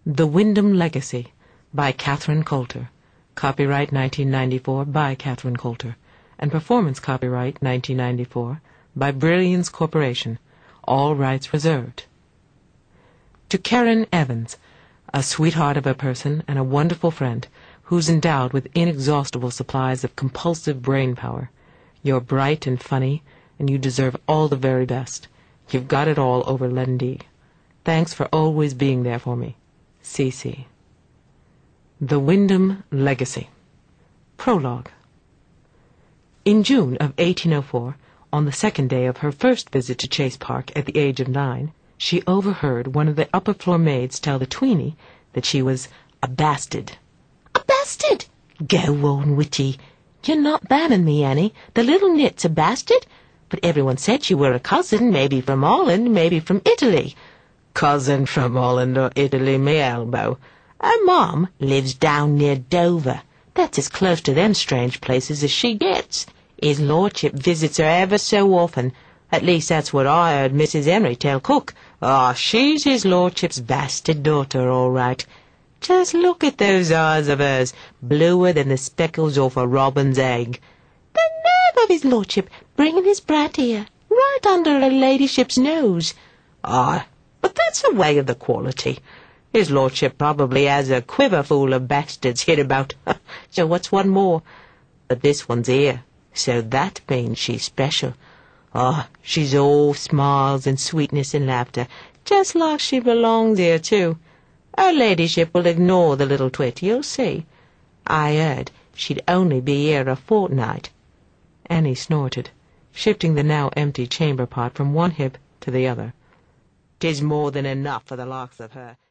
The Wyndham Legacy by Catherine Coulter. Copyright 1994 by Catherine Coulter. And performance copyright 1994 by Brilliance Corporation. All rights reserved. To Karen Evans, a sweetheart of a person and a wonderful friend, who's endowed with inexhaustible supplies of compulsive brain power. You're bright and funny, and you deserve all the very best. You've got it all over Lundy. Thanks for always being there for me. C.C. The Wyndham Legacy. Prologue. In June of 1804, on the second day of her first visit to Chase Park at the age of 9, she overheard one of the upper-floor maids tell the tweenie that she was a bastard. A bastard? Go on, witty. You're not banning me, Annie. The little nit's a bastard? But everyone said you were a cousin, maybe from Holland, maybe from Italy. Cousin from Holland or Italy, me elbow. Her mom lives down near Dover. That's as close to them strange places as she gets. His lordship visits her ever so often. At least that's what I heard Mrs. Henry tell cook. She's his lordship's bastard daughter, all right. Just look at those eyes of hers, bluer than the speckles off a robin's egg. The nerve of his lordship bringing his brat here, right under her ladyship's nose. But that's the way of the quality. His lordship probably has a quiver full of bastards hid about. So what's one more? But this one's here, so that means she's special. She's all smiles and sweetness and laughter, just like she belongs here, too. Her ladyship will ignore the little twit, you'll see. I heard she'd only be here a fortnight. Annie snorted, shifting the now empty chamber pot from one hip to the other. 'Tis more than enough for the likes of her.